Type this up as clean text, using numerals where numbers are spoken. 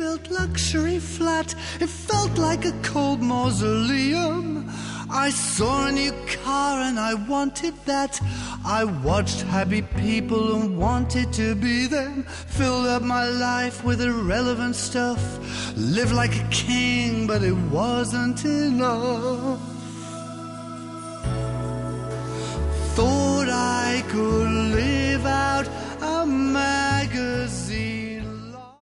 built luxury flat. It felt like a cold mausoleum. I saw a new car and I wanted that. I watched happy people and wanted to be them. Filled up my life with irrelevant stuff. Lived like a king, but it wasn't enough. Thought I could